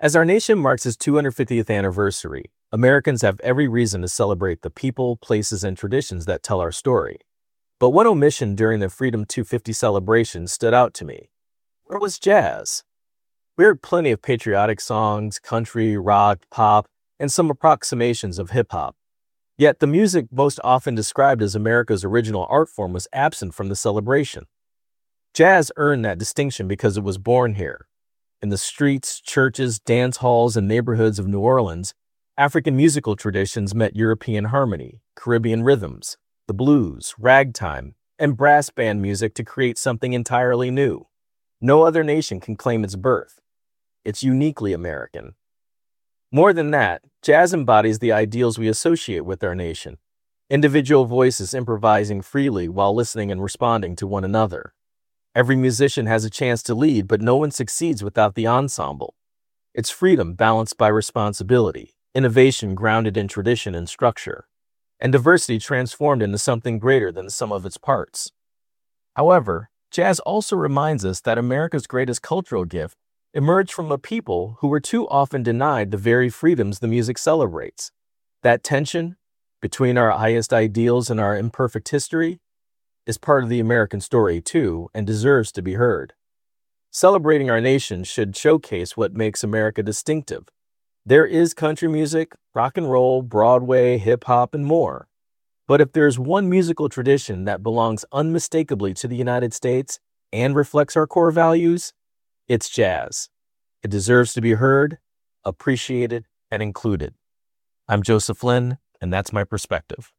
As our nation marks its 250th anniversary, Americans have every reason to celebrate the people, places, and traditions that tell our story. But one omission during the Freedom 250 celebration stood out to me. Where was jazz? We heard plenty of patriotic songs, country, rock, pop, and some approximations of hip hop. Yet the music most often described as America's original art form was absent from the celebration. Jazz earned that distinction because it was born here. In the streets, churches, dance halls, and neighborhoods of New Orleans, African musical traditions met European harmony, Caribbean rhythms, the blues, ragtime, and brass band music to create something entirely new. No other nation can claim its birth. It's uniquely American. More than that, jazz embodies the ideals we associate with our nation. Individual voices improvising freely while listening and responding to one another. Every musician has a chance to lead, but no one succeeds without the ensemble. It's freedom balanced by responsibility, innovation grounded in tradition and structure, and diversity transformed into something greater than the sum of its parts. However, jazz also reminds us that America's greatest cultural gift emerged from a people who were too often denied the very freedoms the music celebrates. That tension between our highest ideals and our imperfect history is part of the American story too, and deserves to be heard. Celebrating our nation should showcase what makes America distinctive. There is country music, rock and roll, Broadway, hip hop, and more. But if there's one musical tradition that belongs unmistakably to the United States and reflects our core values, it's jazz. It deserves to be heard, appreciated, and included. I'm Joseph Lynn, and that's my perspective.